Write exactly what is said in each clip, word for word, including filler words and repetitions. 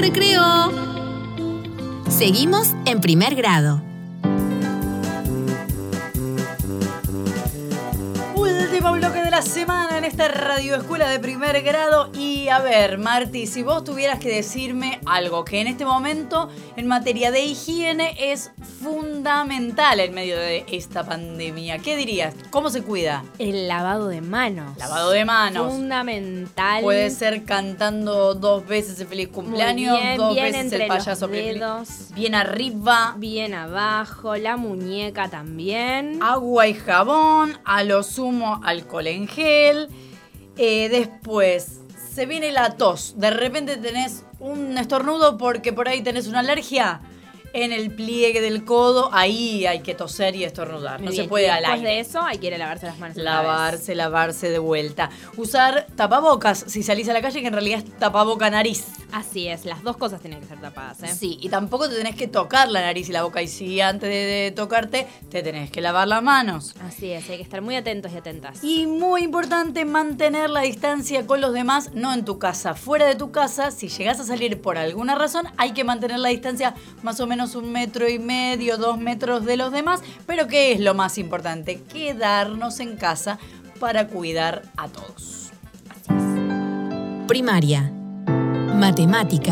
recreo. Seguimos en primer grado. Último bloque de la semana en esta radioescuela de primer grado. Y a ver, Marti, si vos tuvieras que decirme algo que en este momento en materia de higiene es fundamental en medio de esta pandemia, ¿qué dirías? ¿Cómo se cuida? El lavado de manos. Lavado de manos. Fundamental. Puede ser cantando dos veces el feliz cumpleaños, Muy bien, dos bien veces entre el payaso los Pipí. dedos. Bien arriba. Bien abajo, la muñeca también. Agua y jabón, a lo sumo alcohol en gel. Eh, después se viene la tos. De repente tenés un estornudo porque por ahí tenés una alergia. En el pliegue del codo, ahí hay que toser y estornudar. Muy no bien, se puede y al después aire. de eso hay que ir a lavarse las manos. otra Lavarse, vez. lavarse de vuelta. Usar tapabocas si salís a la calle, que en realidad es tapaboca nariz. Así es, las dos cosas tienen que ser tapadas, ¿eh? Sí, y tampoco te tenés que tocar la nariz y la boca. Y si antes de, de tocarte, te tenés que lavar las manos. Así es, hay que estar muy atentos y atentas. Y muy importante, mantener la distancia con los demás, no en tu casa, fuera de tu casa. Si llegás a salir por alguna razón, hay que mantener la distancia más o menos un metro y medio, dos metros de los demás. Pero ¿qué es lo más importante? Quedarnos en casa para cuidar a todos. Así es. Primaria. Matemática.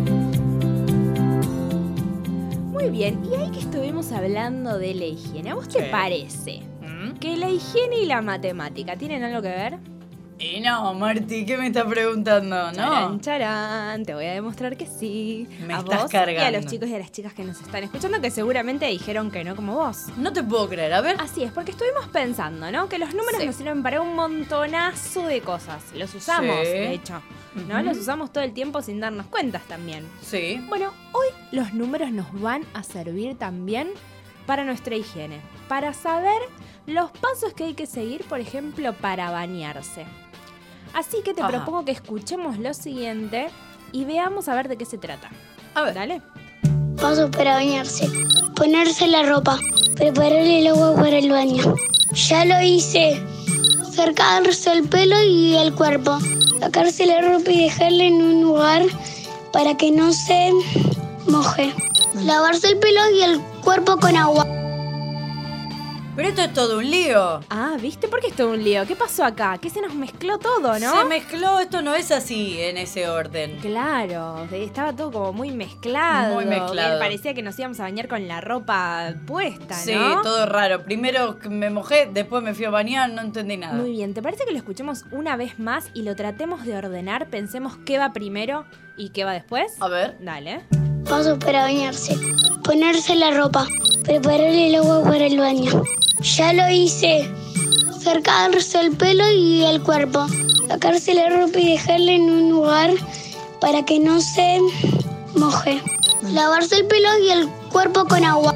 Muy bien, y ahí que estuvimos hablando de la higiene, ¿a vos te Sí. parece ¿Mm? que la higiene y la matemática tienen algo que ver? Y no, Marti, ¿qué me estás preguntando? Charán, No. charán, te voy a demostrar que sí. Me a estás vos y a cargando. los chicos y a las chicas que nos están escuchando, que seguramente dijeron que no como vos. No te puedo creer, a ver. Así es, porque estuvimos pensando, ¿no? Que los números Sí. nos sirven para un montonazo de cosas. Los usamos, Sí. de hecho. ¿No? Ujú. Los usamos todo el tiempo sin darnos cuentas también. Sí. Bueno, hoy los números nos van a servir también para nuestra higiene. Para saber los pasos que hay que seguir, por ejemplo, para bañarse. Así que te Ajá. propongo que escuchemos lo siguiente y veamos a ver de qué se trata. A ver. Dale. Pasos para bañarse. Ponerse la ropa. Preparar el agua para el baño. Ya lo hice. Secarse el pelo y el cuerpo. Sacarse la ropa y dejarla en un lugar para que no se moje. Lavarse el pelo y el cuerpo con agua. Pero esto es todo un lío. Ah, ¿viste? ¿Por qué es todo un lío? ¿Qué pasó acá? Que se nos mezcló todo, ¿no? Se mezcló, esto no es así en ese orden. Claro, de- estaba todo como muy mezclado. Muy mezclado. Que parecía que nos íbamos a bañar con la ropa puesta, Sí, ¿no? todo raro. Primero me mojé, después me fui a bañar, no entendí nada. Muy bien, ¿te parece que lo escuchemos una vez más y lo tratemos de ordenar? Pensemos qué va primero y qué va después. A ver. Dale. Pasos para bañarse. Ponerse la ropa. Preparar el agua para el baño. Ya lo hice. Secarse el pelo y el cuerpo. Sacarse la ropa y dejarla en un lugar para que no se moje. Lavarse el pelo y el cuerpo con agua.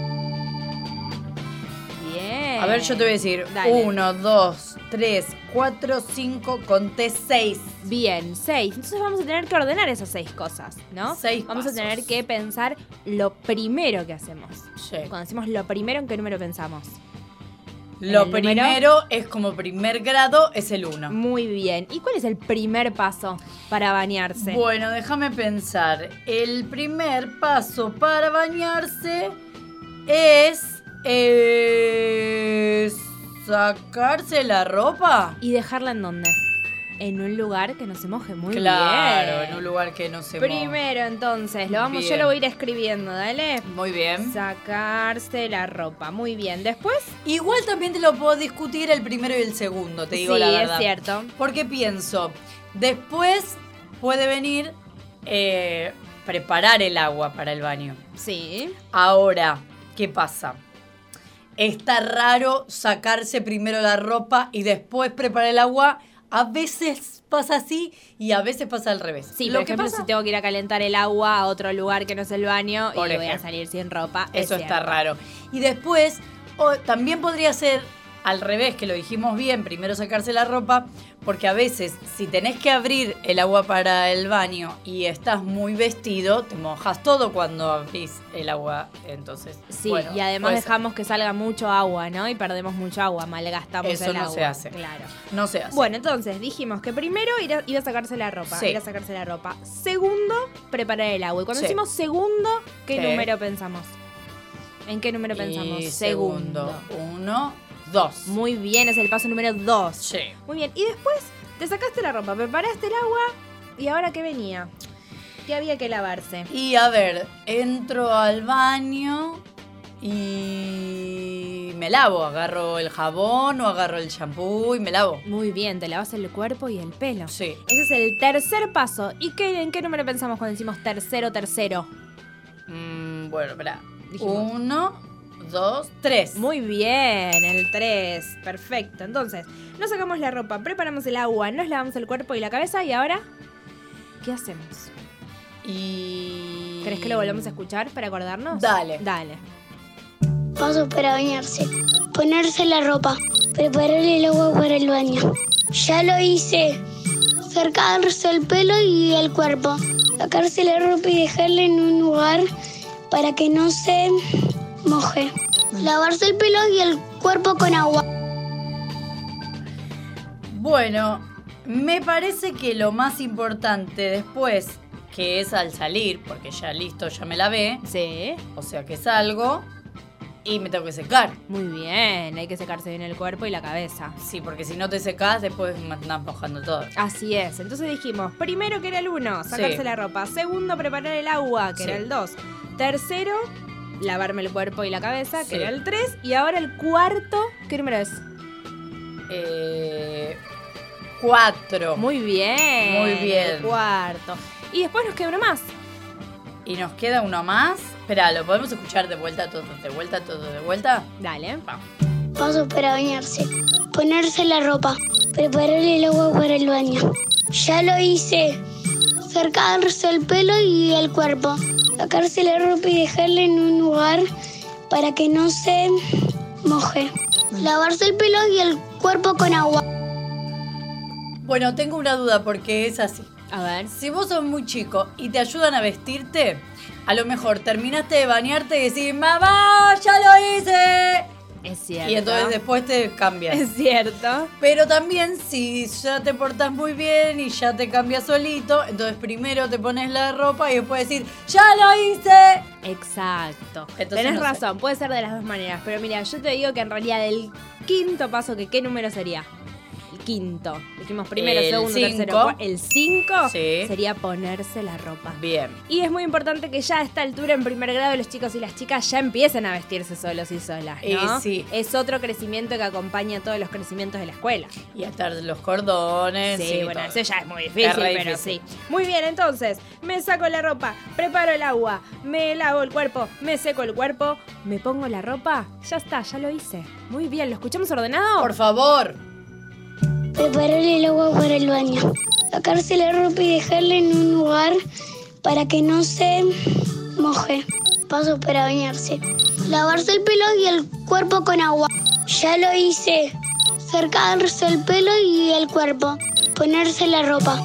Bien. A ver, yo te voy a decir. Dale. Uno, dos, tres, cuatro, cinco, conté seis. Bien, seis. Entonces vamos a tener que ordenar esas seis cosas, ¿no? Seis Vamos pasos. a tener que pensar lo primero que hacemos. Sí. Cuando decimos lo primero, ¿en qué número pensamos? Lo el número- primero es como primer grado, es el uno. Muy bien. ¿Y cuál es el primer paso para bañarse? Bueno, déjame pensar. El primer paso para bañarse es, es sacarse la ropa. ¿Y dejarla en dónde? En un lugar que no se moje. Muy Claro, bien. en un lugar que no se moje. Primero, entonces, lo vamos, yo Bien. lo voy a ir escribiendo, dale. Muy bien. Sacarse la ropa. Muy bien. Después, Igual también te lo puedo discutir el primero y el segundo, te digo sí, la verdad. es cierto. Porque pienso, después puede venir eh, preparar el agua para el baño. Sí. Ahora, ¿qué pasa? Está raro sacarse primero la ropa y después preparar el agua. A veces pasa así y a veces pasa al revés. Sí, Lo por que ejemplo, pasa, si tengo que ir a calentar el agua a otro lugar que no es el baño Por y voy a ejemplo. salir sin ropa. es eso está cierto. raro. Y después, o, también podría ser al revés, que lo dijimos bien, primero sacarse la ropa, porque a veces si tenés que abrir el agua para el baño y estás muy vestido, te mojas todo cuando abrís el agua, entonces... Sí, bueno, y además puede ser. dejamos que salga mucho agua, ¿no? Y perdemos mucho agua, malgastamos Eso el no agua. se hace. Claro. No se hace. Bueno, entonces dijimos que primero ir a, ir a sacarse la ropa. Sí. Ir a sacarse la ropa. Segundo, preparar el agua. Y cuando Sí. decimos segundo, ¿qué Sí. número pensamos? ¿En qué número Y pensamos? segundo. Uno, dos. Muy bien, es el paso número dos. Sí. Muy bien. Y después te sacaste la ropa, preparaste el agua. ¿Y ahora qué venía? ¿Qué había que lavarse? Y a ver, entro al baño y me lavo. Agarro el jabón o agarro el champú y me lavo. Muy bien, te lavas el cuerpo y el pelo. Sí. Ese es el tercer paso. ¿Y qué, en qué número pensamos cuando decimos tercero, tercero? Mm, bueno, espera. Dijimos. Uno, dos, tres. Muy bien, el tres. Perfecto. Entonces, nos sacamos la ropa, preparamos el agua, nos lavamos el cuerpo y la cabeza y ahora, ¿qué hacemos? Y... ¿Crees que lo volvamos a escuchar para acordarnos? Dale. Dale. Pasos para bañarse. Ponerse la ropa. Preparar el agua para el baño. Ya lo hice. Sacarse el pelo y el cuerpo. Sacarse la ropa y dejarla en un lugar para que no se moje. Lavarse el pelo y el cuerpo con agua. Bueno, me parece que lo más importante después, que es al salir, porque ya listo, ya me lavé, Sí. o sea que salgo y me tengo que secar. Muy bien, hay que secarse bien el cuerpo y la cabeza. Sí, porque si no te secas, después me andás mojando todo. Así es. Entonces dijimos, primero que era el uno, sacarse Sí. la ropa. Segundo, preparar el agua, que Sí. era el dos. Tercero, lavarme el cuerpo y la cabeza, que Sí. era el tres. Y ahora el cuarto, ¿qué número es? Eh, cuatro. Muy bien. Muy bien. El cuarto. Y después nos queda uno más. Y nos queda uno más. Espera, ¿lo podemos escuchar de vuelta todo, de vuelta todo, de vuelta? Dale. Vamos. Pasos para bañarse. Ponerse la ropa. Preparar el agua para el baño. Ya lo hice. Sacarse el pelo y el cuerpo. Sacarse la ropa y dejarla en un lugar para que no se moje. Lavarse el pelo y el cuerpo con agua. Bueno, tengo una duda porque es así. A ver. Si vos sos muy chico y te ayudan a vestirte, a lo mejor terminaste de bañarte y decís, ¡mamá, ya lo hice! Es cierto. Y entonces después te cambias. Es cierto. Pero también si ya te portás muy bien y ya te cambias solito, entonces primero te pones la ropa y después decir, ¡ya lo hice! Exacto. Entonces Tenés no sé. razón, puede ser de las dos maneras. Pero mira, yo te digo que en realidad el quinto paso, que ¿qué número sería? El quinto. Dijimos primero, El segundo, cinco. tercero, cuarto. El cinco Sí. sería ponerse la ropa. Bien. Y es muy importante que ya a esta altura en primer grado los chicos y las chicas ya empiecen a vestirse solos y solas, ¿no? Y sí. Es otro crecimiento que acompaña todos los crecimientos de la escuela. Y atar los cordones. Sí, y bueno, todo. eso ya es muy difícil, Es re pero difícil. sí. Muy bien, entonces, me saco la ropa, preparo el agua, me lavo el cuerpo, me seco el cuerpo, me pongo la ropa, ya está, ya lo hice. Muy bien, ¿lo escuchamos ordenado? Por favor. Preparar el agua para el baño. Sacarse la ropa y dejarla en un lugar para que no se moje. Pasos para bañarse. Lavarse el pelo y el cuerpo con agua. Ya lo hice. Sacarse el pelo y el cuerpo. Ponerse la ropa.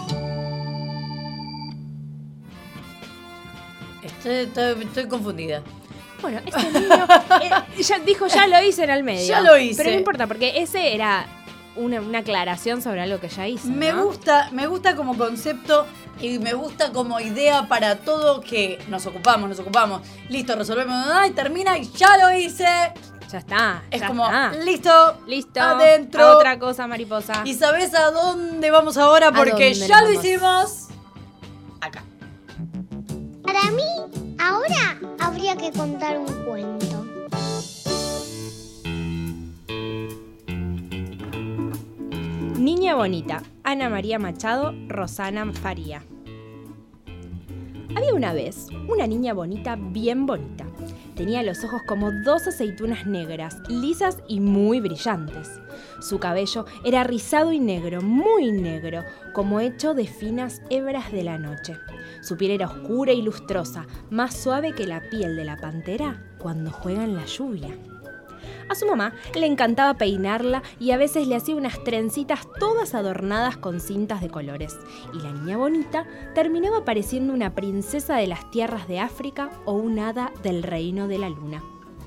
Estoy, estoy, estoy confundida. Bueno, este niño eh, ya dijo, ya lo hice en el medio. Ya lo hice. Pero no importa, porque ese era una, una aclaración sobre algo que ya hice, Me ¿no? gusta, me gusta como concepto y me gusta como idea para todo que nos ocupamos, nos ocupamos. Listo, resolvemos, ay, termina y ya lo hice. Ya está. Es ya como, está. listo, Listo. adentro. A otra cosa, mariposa. ¿Y sabes a dónde vamos ahora? Porque dónde ya nos lo vamos? hicimos. Acá. Para mí, ahora habría que contar un cuento. Niña bonita, Ana María Machado, Rosana Faría. Había una vez una niña bonita, bien bonita. Tenía los ojos como dos aceitunas negras, lisas y muy brillantes. Su cabello era rizado y negro, muy negro, como hecho de finas hebras de la noche. Su piel era oscura y lustrosa, más suave que la piel de la pantera cuando juega en la lluvia. A su mamá le encantaba peinarla y a veces le hacía unas trencitas todas adornadas con cintas de colores. Y la niña bonita terminaba pareciendo una princesa de las tierras de África o un hada del reino de la luna.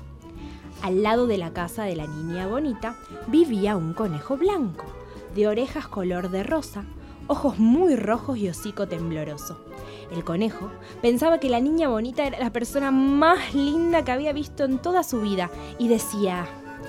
Al lado de la casa de la niña bonita vivía un conejo blanco, de orejas color de rosa, ojos muy rojos y hocico tembloroso. El conejo pensaba que la niña bonita era la persona más linda que había visto en toda su vida y decía: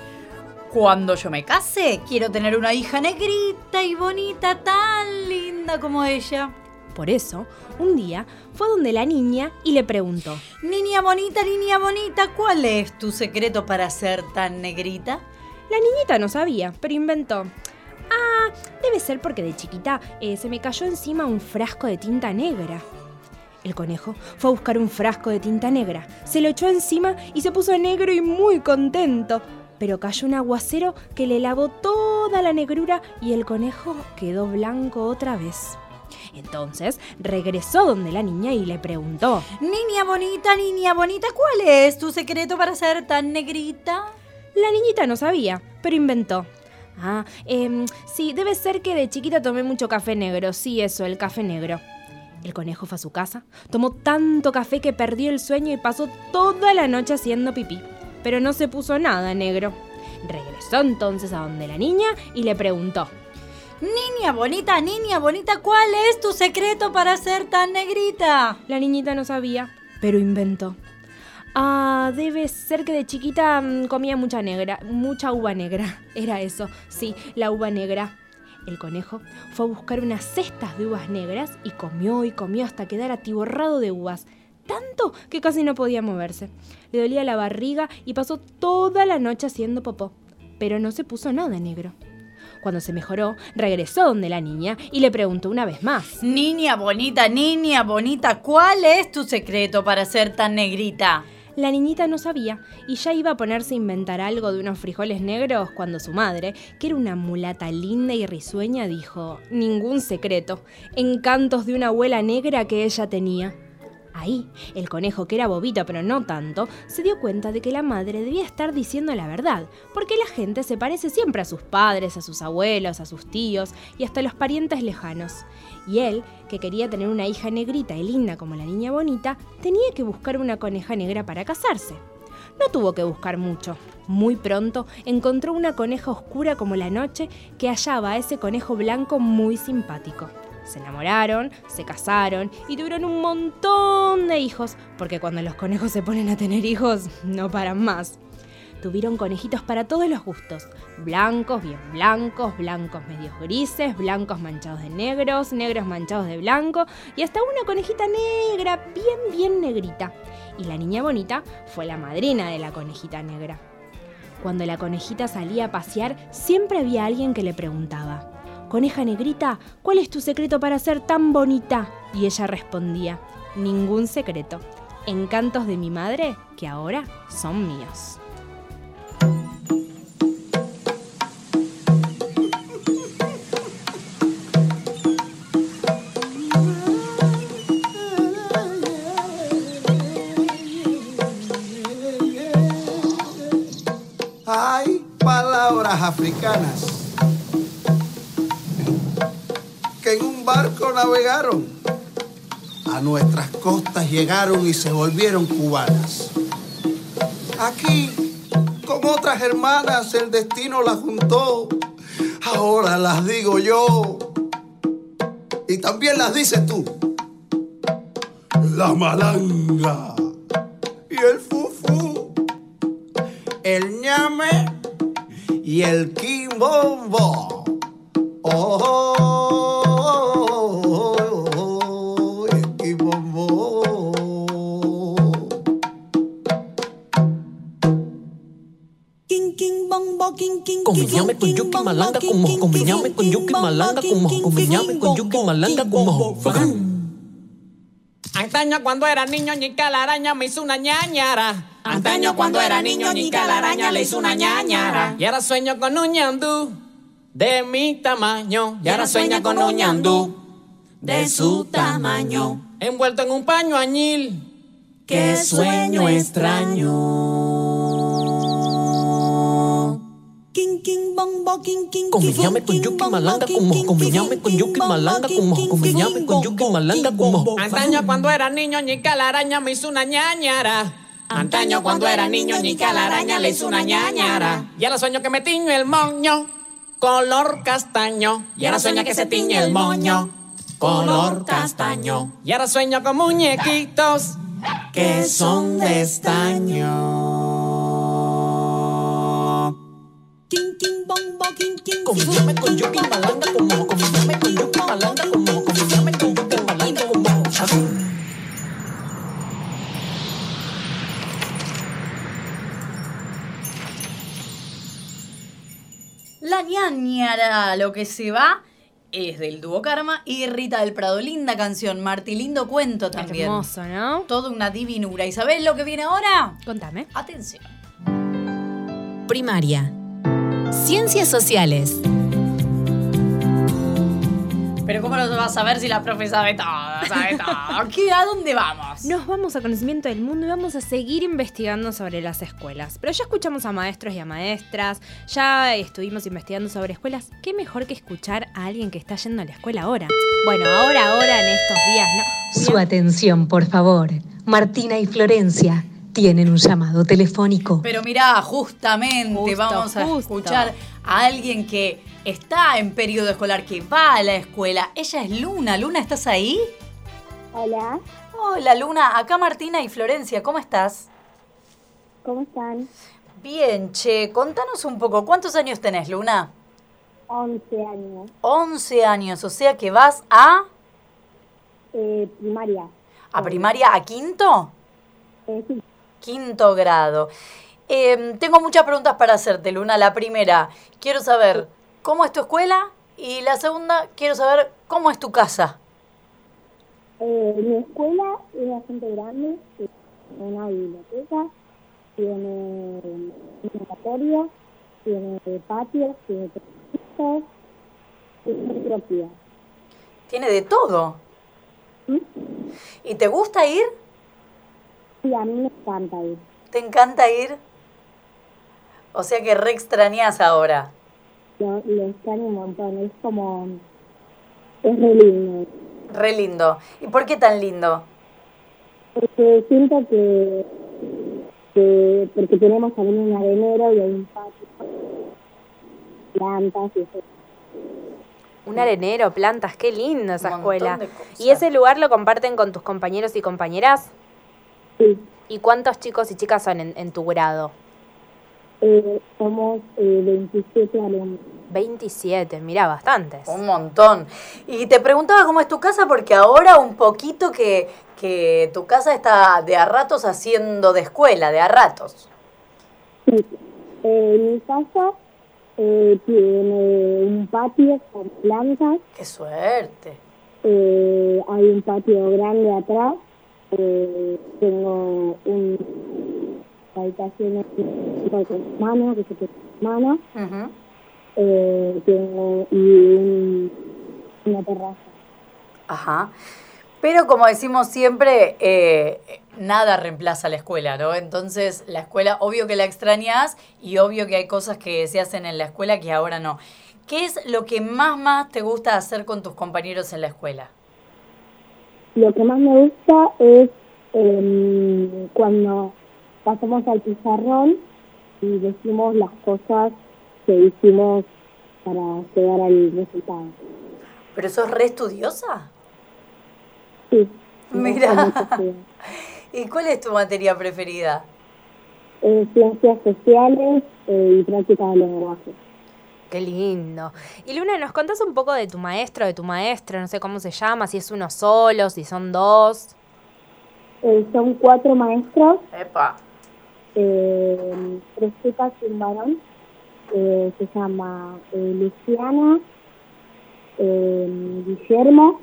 cuando yo me case, quiero tener una hija negrita y bonita, tan linda como ella. Por eso, un día fue donde la niña y le preguntó: Niña bonita, niña bonita, ¿cuál es tu secreto para ser tan negrita? La niñita no sabía, pero inventó: Ah, debe ser porque de chiquita eh, se me cayó encima un frasco de tinta negra. El conejo fue a buscar un frasco de tinta negra, se lo echó encima y se puso negro y muy contento. Pero cayó un aguacero que le lavó toda la negrura y el conejo quedó blanco otra vez. Entonces regresó donde la niña y le preguntó: Niña bonita, niña bonita, ¿cuál es tu secreto para ser tan negrita? La niñita no sabía, pero inventó: Ah, eh, sí, debe ser que de chiquita tomé mucho café negro. Sí, eso, el café negro. El conejo fue a su casa, tomó tanto café que perdió el sueño y pasó toda la noche haciendo pipí. Pero no se puso nada negro. Regresó entonces a donde la niña y le preguntó: Niña bonita, niña bonita, ¿cuál es tu secreto para ser tan negrita? La niñita no sabía, pero inventó: Ah, debe ser que de chiquita mmm, comía mucha negra, mucha uva negra. Era eso, sí, la uva negra. El conejo fue a buscar unas cestas de uvas negras y comió y comió hasta quedar atiborrado de uvas. Tanto que casi no podía moverse. Le dolía la barriga y pasó toda la noche haciendo popó. Pero no se puso nada negro. Cuando se mejoró, regresó donde la niña y le preguntó una vez más: Niña bonita, niña bonita, ¿cuál es tu secreto para ser tan negrita? La niñita no sabía y ya iba a ponerse a inventar algo de unos frijoles negros cuando su madre, que era una mulata linda y risueña, dijo: Ningún secreto, encantos de una abuela negra que ella tenía. Ahí, el conejo, que era bobito pero no tanto, se dio cuenta de que la madre debía estar diciendo la verdad, porque la gente se parece siempre a sus padres, a sus abuelos, a sus tíos y hasta a los parientes lejanos. Y él, que quería tener una hija negrita y linda como la niña bonita, tenía que buscar una coneja negra para casarse. No tuvo que buscar mucho. Muy pronto encontró una coneja oscura como la noche que hallaba a ese conejo blanco muy simpático. Se enamoraron, se casaron y tuvieron un montón de hijos, porque cuando los conejos se ponen a tener hijos, no paran más. Tuvieron conejitos para todos los gustos, blancos, bien blancos, blancos medios grises, blancos manchados de negros, negros manchados de blanco y hasta una conejita negra, bien, bien negrita. Y la niña bonita fue la madrina de la conejita negra. Cuando la conejita salía a pasear, siempre había alguien que le preguntaba: Coneja negrita, ¿cuál es tu secreto para ser tan bonita? Y ella respondía: Ningún secreto. Encantos de mi madre que ahora son míos. Hay palabras africanas que en un barco navegaron, a nuestras costas llegaron y se volvieron cubanas. Aquí, con otras hermanas, el destino las juntó. Ahora las digo yo y también las dices tú. La malanga y el fufú, el ñame y el quimbombo. Oh, oh, oh, oh, el quimbombo. Con mi ñame, con yuki malanga, con mojo, con mi ñame, con yuki malanga, con mojo, con mi ñame, con yuki malanga, con mojo. Antaño cuando era niño, Ñica la araña me hizo una ñañara. Antaño cuando era niño, Ñica la araña le hizo una ñañara. Y ahora sueño con un ñandú de mi tamaño. Y ahora sueña con un ñandú de su tamaño. Envuelto en un paño añil. ¡Qué sueño extraño! Combiname con yuki malanga como combiname con yuki malanga como combiname con yuki malanga como. Antaño cuando era niño, ñica la araña me hizo una ñañara. Antaño cuando era niño, ñica la araña le hizo una ñañara. Y ahora sueño que me tiño el moño, color castaño. Y ahora sueño que se tiñe el moño, color castaño. Y ahora sueño con muñequitos que son de estaño. Combiname con yuki malanga como combiname con yuki malanga como combiname con yuki malanga como. La ñañara, lo que se va, es del dúo Karma y Rita del Prado. Linda canción, Marti, lindo cuento también. Hermoso, ¿no? Toda una divinura. ¿Y sabés lo que viene ahora? Contame. Atención. Primaria. Ciencias sociales. Pero ¿cómo lo vas a saber si la profe sabe todo? Sabe todo. ¿Qué, ¿A dónde vamos? Nos vamos a conocimiento del mundo y vamos a seguir investigando sobre las escuelas. Pero ya escuchamos a maestros y a maestras, ya estuvimos investigando sobre escuelas. ¿Qué mejor que escuchar a alguien que está yendo a la escuela ahora? Bueno, ahora, ahora, en estos días, ¿no? Su atención, por favor. Martina y Florencia tienen un llamado telefónico. Pero mirá, justamente Justo, vamos a justo. escuchar a alguien que está en periodo escolar, que va a la escuela. Ella es Luna. Luna, ¿estás ahí? Hola, Hola, Luna. Acá Martina y Florencia. ¿Cómo estás? ¿cómo están? Bien, che. Contanos un poco. ¿Cuántos años tenés, Luna? once años, once años. O sea que vas a... eh, primaria. ¿A primaria? ¿A quinto? Eh, sí, Quinto grado. Eh, tengo muchas preguntas para hacerte, Luna. La primera, quiero saber cómo es tu escuela. Y la segunda, quiero saber cómo es tu casa. eh, mi escuela es bastante grande, tiene una biblioteca, tiene un laboratorio, tiene patios, tiene pisos, tiene propiedad. Tiene de todo. ¿Mm? ¿Y te gusta ir? Sí, a mí me encanta ir. ¿Te encanta ir? O sea que re extrañas ahora. Lo, lo extraño un montón, es como... es re lindo. Re lindo. ¿Y por qué tan lindo? Porque siento que, que porque tenemos también un arenero y hay un patio, plantas y eso. Un arenero, plantas, qué lindo esa Un montón escuela. de cosas. ¿Y ese lugar lo comparten con tus compañeros y compañeras? Sí, ¿Y cuántos chicos y chicas son en, en tu grado? eh, somos eh, veintisiete alumnos. veintisiete, mirá, bastantes. Un montón. Y te preguntaba cómo es tu casa porque ahora un poquito que, que tu casa está de a ratos haciendo de escuela, de a ratos. Sí, eh, mi casa eh, tiene un patio con plantas, ¡Qué suerte! eh, hay un patio grande atrás, eh, tengo un habitaciones con mano, que se puede mano, Ujú. eh, tengo y un, una terraza. Ajá. Pero como decimos siempre, eh, nada reemplaza la escuela, ¿no? Entonces, la escuela, obvio que la extrañas y obvio que hay cosas que se hacen en la escuela que ahora no. ¿Qué es lo que más, más te gusta hacer con tus compañeros en la escuela? Lo que más me gusta es eh, cuando pasamos al pizarrón y decimos las cosas que hicimos para llegar al resultado. ¿Pero sos re estudiosa? Sí. Mira. me gusta mucho estudiar. ¿Y cuál es tu materia preferida? Eh, ciencias sociales eh, y prácticas de lenguaje. Qué lindo. Y Luna, ¿nos contás un poco de tu maestro, de tu maestra? No sé cómo se llama, si es uno solo, si son dos. Eh, son cuatro maestros, Epa. eh, tres chicas y un varón. Eh, se llama eh, Luciana, eh, Guillermo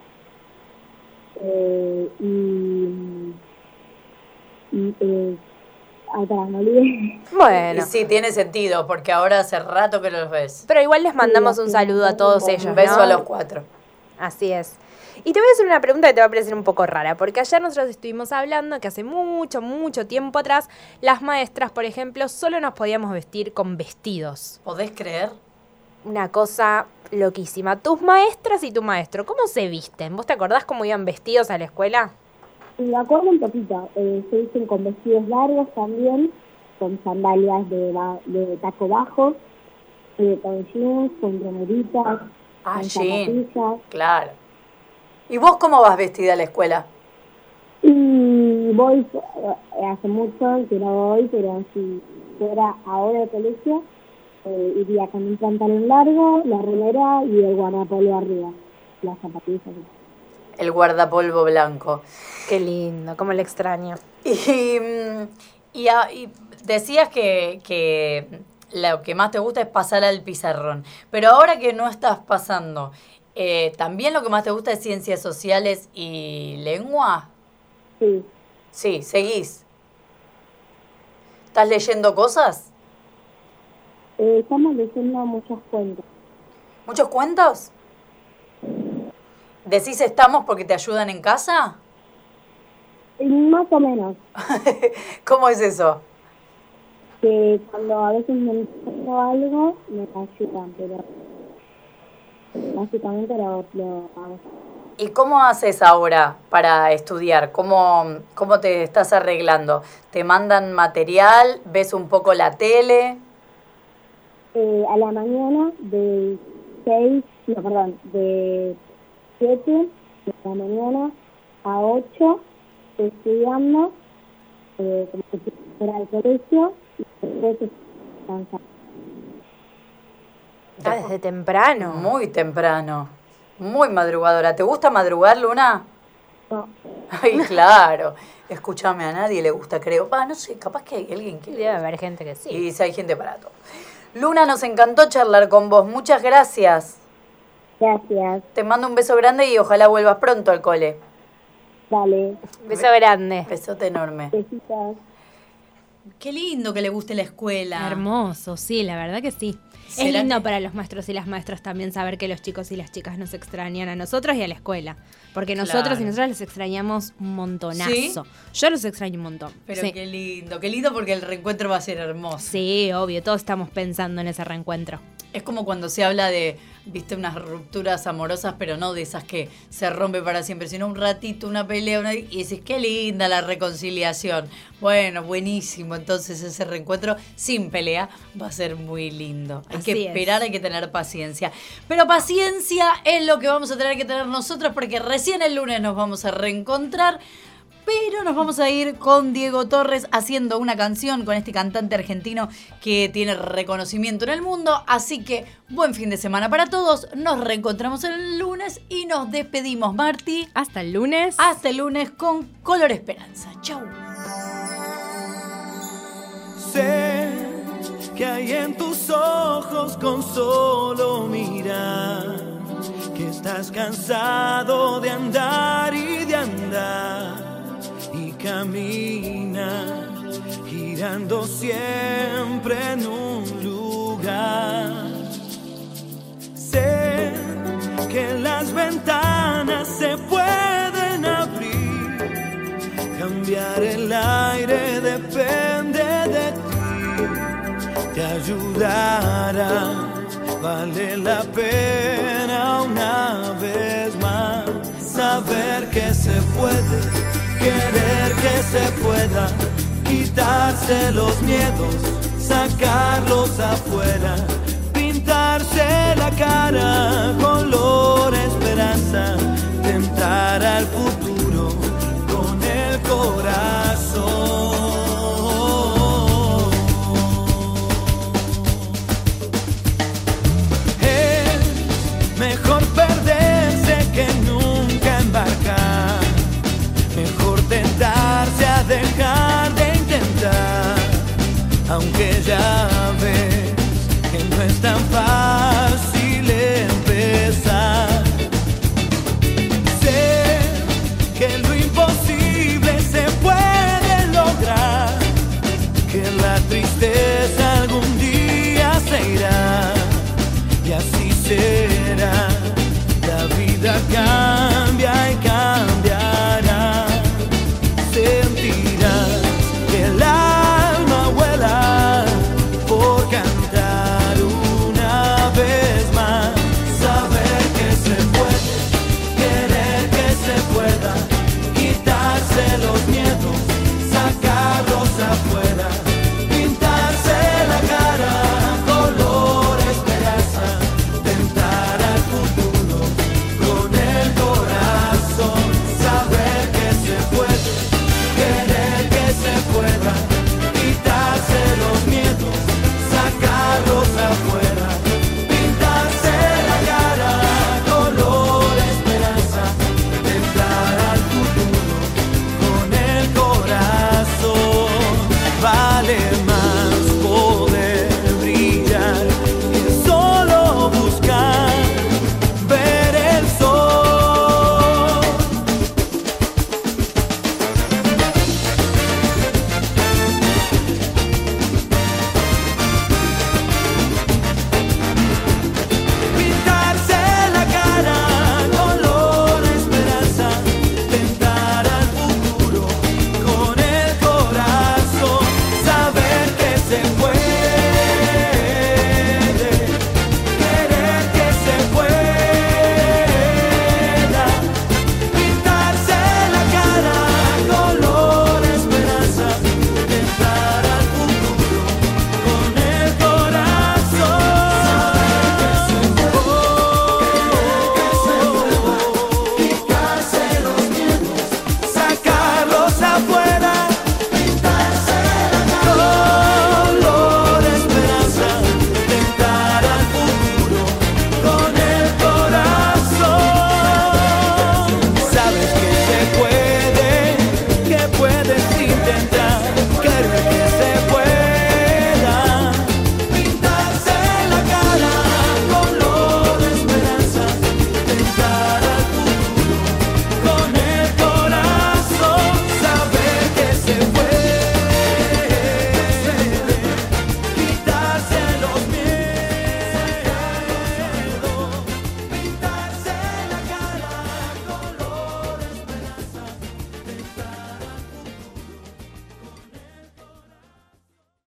eh, y, y eh, atrás, no olvidé. Y Bueno, sí, tiene sentido, porque ahora hace rato que los ves. pero igual les mandamos un saludo a todos ellos, Un beso ¿no? a los cuatro. Así es. Y te voy a hacer una pregunta que te va a parecer un poco rara, porque ayer nosotros estuvimos hablando que hace mucho, mucho tiempo atrás, las maestras, por ejemplo, solo nos podíamos vestir con vestidos. ¿Podés creer? una cosa loquísima. Tus maestras y tu maestro, ¿cómo se visten? ¿Vos te acordás cómo iban vestidos a la escuela? Me acuerdo un poquito. Eh, se visten con vestidos largos también, con sandalias de, de taco bajo, eh, con jeans, con remeritas, Ah, con jean. zapatillas. Claro. ¿Y vos cómo vas vestida a la escuela? Y voy, eh, hace mucho que no voy, pero si fuera ahora de colegio, eh, iría con un pantalón largo, la remera y el guardapolvo arriba, las zapatillas. El guardapolvo blanco. Qué lindo, cómo le extraño. Y, mm, y, a- y decías que, que lo que más te gusta es pasar al pizarrón. Pero ahora que no estás pasando, eh, ¿también lo que más te gusta es ciencias sociales y lengua? Sí. Sí, seguís. ¿Estás leyendo cosas? Eh, estamos leyendo muchas cuentas. ¿Muchos cuentos? ¿Decís estamos porque te ayudan en casa? Y más o menos, ¿Cómo es eso? que cuando a veces me entiendo algo, me ayudan, pero básicamente lo, lo hago. ¿Y cómo haces ahora para estudiar? ¿Cómo, cómo te estás arreglando? ¿Te mandan material? ¿Ves un poco la tele? Eh, a la mañana de seis, no, perdón, de siete de la mañana a ocho estoy estudiando, eh, como que fuera del colegio, y después estoy descansando. Ah, desde temprano. Muy temprano. Muy madrugadora. ¿Te gusta madrugar, Luna? No. Ay, claro. Escúchame, a nadie le gusta, creo. Va, no sé, capaz que hay alguien que... Debe haber gente que sí. Y si hay gente para todo. Luna, nos encantó charlar con vos. Muchas gracias. Gracias. Te mando un beso grande y ojalá vuelvas pronto al cole. Dale. Beso grande. Besote enorme. Besitos. Qué lindo que le guste la escuela. Hermoso, sí, la verdad que sí. Es ¿Será lindo que- para los maestros y las maestras también saber que los chicos y las chicas nos extrañan a nosotros y a la escuela. Porque nosotros Claro. y nosotras les extrañamos un montonazo. ¿Sí? Yo los extraño un montón. Pero sí. qué lindo, qué lindo porque el reencuentro va a ser hermoso. Sí, obvio, todos estamos pensando en ese reencuentro. Es como cuando se habla de, viste, unas rupturas amorosas, pero no de esas que se rompe para siempre, sino un ratito, una pelea, una, y decís, qué linda la reconciliación. Bueno, buenísimo, entonces ese reencuentro sin pelea va a ser muy lindo. Hay Así que es. esperar, hay que tener paciencia. Pero paciencia es lo que vamos a tener que tener nosotros porque recién el lunes nos vamos a reencontrar. Pero nos vamos a ir con Diego Torres haciendo una canción con este cantante argentino que tiene reconocimiento en el mundo. Así que buen fin de semana para todos. Nos reencontramos el lunes y nos despedimos, Marti. Hasta el lunes. Hasta el lunes con Color Esperanza. Chau. Sé que hay en tus ojos con solo mirar que estás cansado de andar y de andar y camina girando siempre en un lugar. Sé que las ventanas se pueden abrir, cambiar el aire depende de ti, te ayudará, vale la pena una vez más saber que se puede. Querer que se pueda, quitarse los miedos, sacarlos afuera, pintarse la cara, color esperanza, tentar al futuro con el corazón. Es mejor perderse que nunca embarcar. Mejor tentarse a dejar de intentar, aunque ya ves que no es tan fácil empezar. Sé que lo imposible se puede lograr, que la tristeza algún día se irá, y así será la vida acá.